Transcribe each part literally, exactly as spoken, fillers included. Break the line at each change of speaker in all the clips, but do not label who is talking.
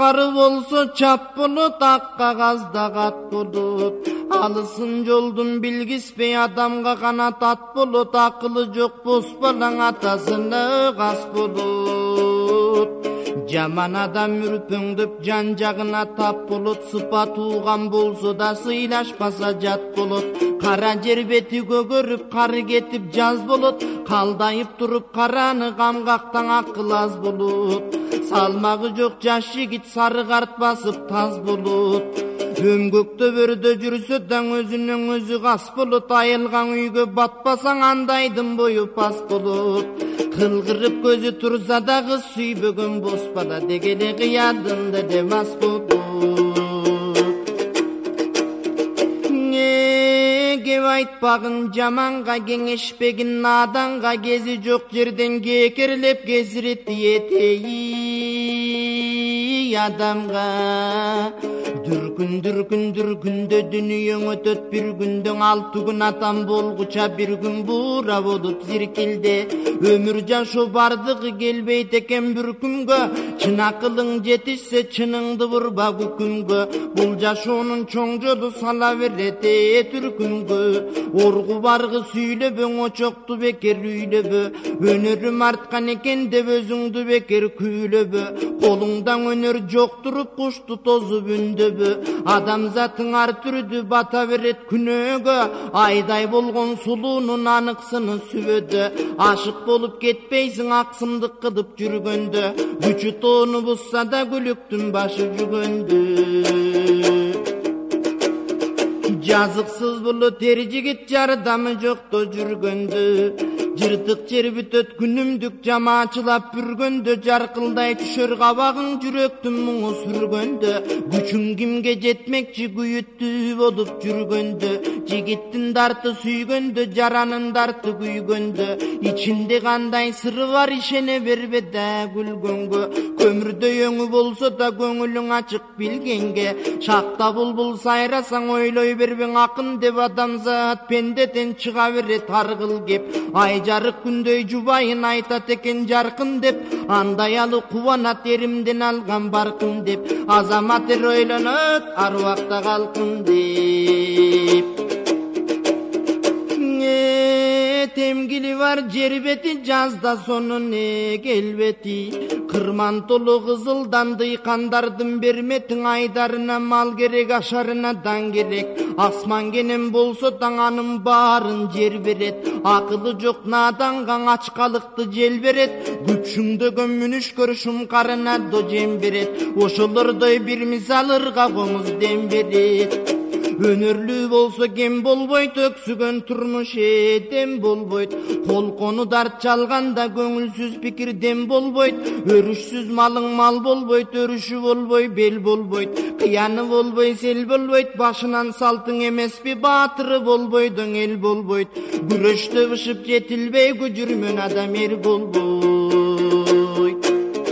Ары болсо чап болот, ак кагазда кат болот. Алысын жолдун билгиспей адамга канат ат болот. Акылы жок босбалаң атасына кас болот. Жаман адам үрпөңдөп жан жагына тап болот. Сыпа тууган болсо да сыйлашпаса жат болот. Кара жер бети көгөрүп кары кетип жаз болот. Калдайып туруп караны камгактан акыл аз болот. Салмагы жок жаш жигит сары карт басып таз болот. Өмгөктө бөрдө жүрсө таң өзүнүн өзү кас болот. Айылган үйгө батпасаң андайдын бою пас болот. Кылгырып көзү турса да кыз сүйбөгөн боспада дегеле кыядында де мас болот. Кеп айтпагын жаманга кеңешпегин наданга кези жок жерден кекерлеп кезирет этеи адамга. Дүркүн дүркүн дүркүндө дүнүйөң өтөт бир күндөн алты күн атам болгуча бир күн буура болуп зиркилде. Өмүр жашоо бардыгы келбейт экен бир күнгө. Чын акылың жетишсе чыныңды бурба күкүмгө. Бул жашоонун чоң жолу сала берет түркүмгө. Оргу баргы сүйлөбөң очокту бекер үйлөбө. Өнөрүм арткан экен деп өзүңдү бекер күүлөбө. Колуңдан өнөр жок туруп кушту тозуп үндөбө. Адамзатың ар түрдү бата берет күнөөгө. Айдай болгон сулуунун аныксыны сүбөдө. Ашык болуп кетпейсиң аксымдык кылып жүргөндө. Күчү тоону бузса да күлүктүн башы жүгөндө. Жазыксыз болот эр жигит жардамы жокто жүргөндө. Жыртык жер бүтөт күнүмдүк жамаачылап бүргөндө. Жаркылдай түшөр кабагың жүрөктүн муңу сүргөндө. Күчүң кимге жетмекчи күйүттүү болуп жүргөндө. Жигиттин дарты сүйгөндө, жаранын дарты күйгөндө. Ичинде кандай сыры бар ишене бербе да күлгөнгө. Көмүрдөй өңү болсо да көңүлүң ачык билгенге. Шакта булбул сайрасаң ойлой бербең акын деп. Адамзат пендеден чыга берет ар кыл кеп. Ай жарык күндөй жубайын айтат экен жаркын деп. Андай алы кубанат эримден алган баркын деп. Азамат эр ойлонот ар убакта калкын деп. Темгили бар жер бети жазда сонун келбети. Кырман толу кызылдан дыйкандардын берметиң. Айдарына мал керек, ашарына дан керек. Асман кенен болсо таң анын баарын жер берет. Акылы жок наданга ачкалыкты жел берет. Күчүңдөгөн мүнүшкөр шумкарына до жем берет. Ошолордой бир мисал ырга коңуз дем берет. Өнөрлүү болсо кем болбойт, өксүгөн турмуш эдем болбойт. Колкону дарт чалганда көңүлсүз пикир дем болбойт. Өрүшсүз малың мал болбойт, өрүшү болбой бел болбойт. Кыяны болбой сел болбойт, башынан салтың эмеспи баатыры болбойдуң эл болбойт. Күрөштө бышып жетилбей күжүрмөн адам эр болбойт.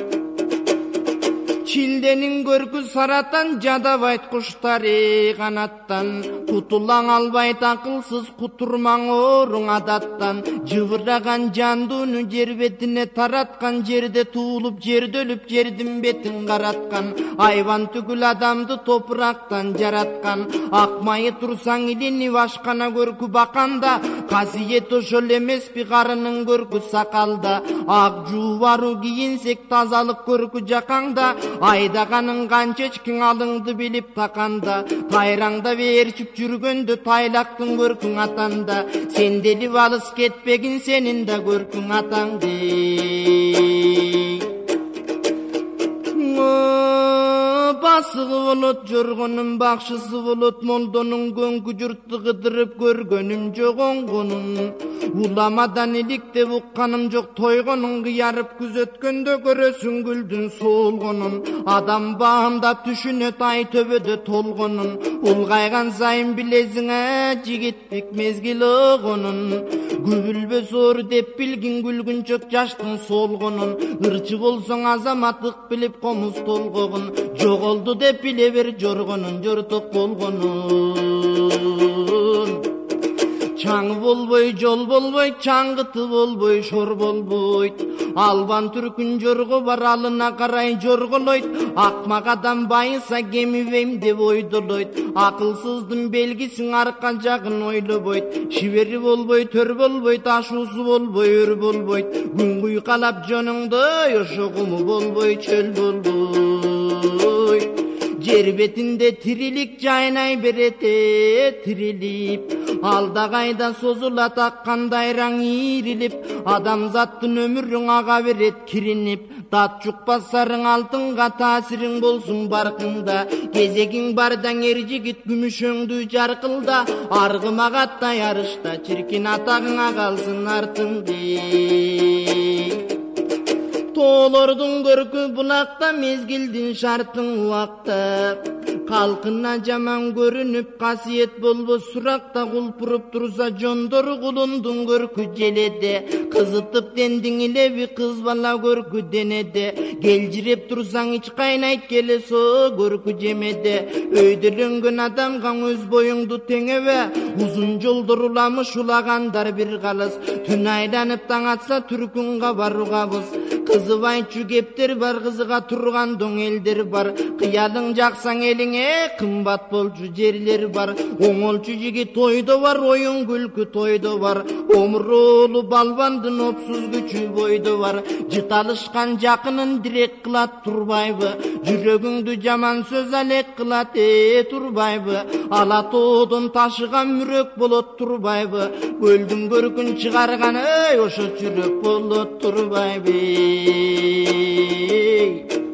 Чилденин көркү саратан жадабайт куштары канаттан. Кутулаң албайт акылсыз кутурмаң оруң адаттан. Жыбыраган жандууну жер бетине тараткан. Жерде туулуп жерде өлүп жердин бетин караткан. Айван түгүл адамды топурактан жараткан. Акмайы турсаң илини башкана көркү баканда. Касиет ошол эмеспи карынын көркү сакалда. Ак жуубару кийинсек тазалык көркү жакаңда. Айдаганын канча эчкиң алыңды билип таканда. Тайраңда берчип жүргөндө тайлактын көркүң атанда. Сен делип алыс кетпегин сенин да көркүң атаңды. Басыгы болот жоргонун бакшысы болот. Молдонун көңкү журтту кыдырып көргөнүм жок оңгонун. Уламадан иликтеп укканым жок тойгонун. Кыярып күзөткөндө көрөсүң гүлдүн солгонун. Адам баамдап түшүнөт ай төбөдө толгонун. Улгайган сайын билесиңе жигиттик мезгил огонун. Күбүлбөс оор деп билгин күлгүнчөк жаштын солгонун. Ырчы болсоң азаматтык билип комуз толгогун. Жоголду деп биле бер жоргонун жортук болгонун. Чаң болбой, жол болбой, чаңгыты болбой, шор болбойт. Албан түркүн жорго бар, алына карай жорголойт. Акмак адам байыса кемибейм деп ойдолойт. Акылсыздын белгисин арка жагын ойлобойт. Шибери болбой, төр болбойт, ашуусу болбой, өр болбойт. Күн куйкалап жонуңдой, ошо куму болбой, чөл болбойт. Жер бетинде тирилик жайнай берете, тирилип. Алда кайда созулат аккандайраң ийрилип. Адамзаттын өмүрүң ага берет киринип. Тат жукпасарың алтынга таасириң болсун баркында. Кезегиң бардаң эр жигит күмүшөңдү жаркылда. Аргымагатта ярышта чиркин атагыңа калсын артыңды. Тоолордун көркү булакта, мезгилдин шартын убакта. Калкына жаман көрүнүп, касиет болбос суракта. Кулпуруп турса жондору кулундун көркү желеде. Кызытып дендиң илеби, кыз бала көркү денеде. Келжиреп турсаң ич кайнайт, келесо көркү жемеде. Өйдөлөнгөн адамга өз боюңду теңебе. Узун жолдор уламыш улагандар бир калыс. Түн айланып таң атса түркүнга барууга кыз. Кызыбайчу кептер бар, кызыга турган доң элдер бар. Кыялың жаксаң элиңе кымбат болчу жерлер бар. Оңолчу жигит тойдо бар, оюн күлкү тойдо бар. Омуроолу балбандын опсуз күчү бойдо бар. Жыталышкан жакынын дирек кылат турбайбы? Жүрөгүңдү жаман сөз алек кылат э турбайбы? Ала тоодон ташыган мүрөк болот турбайбы? Көлдүн көркүн чыгарган эй ошо жүрөк болот турбайбы?